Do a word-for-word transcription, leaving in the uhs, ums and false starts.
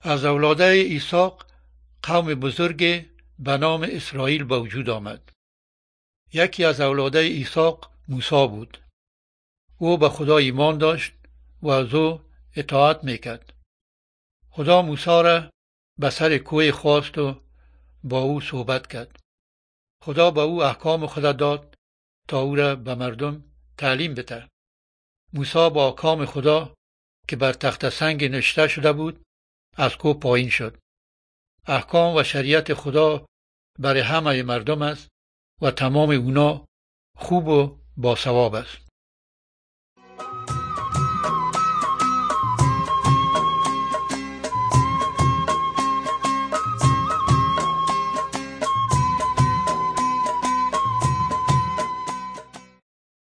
از اولاد ایساق قوم بزرگی به نام اسرائیل به وجود آمد. یکی از اولاد ایساق موسی بود. او به خدا ایمان داشت و از او اطاعت میکرد. خدا موسی را به سر کوه خواست و با او صحبت کرد. خدا به او احکام خدا داد تا او را به مردم تعلیم بده. موسی با احکام خدا که بر تخت سنگ نوشته شده بود از کوه پایین شد. احکام و شریعت خدا برای همه مردم است و تمام اونا خوب و با ثواب است.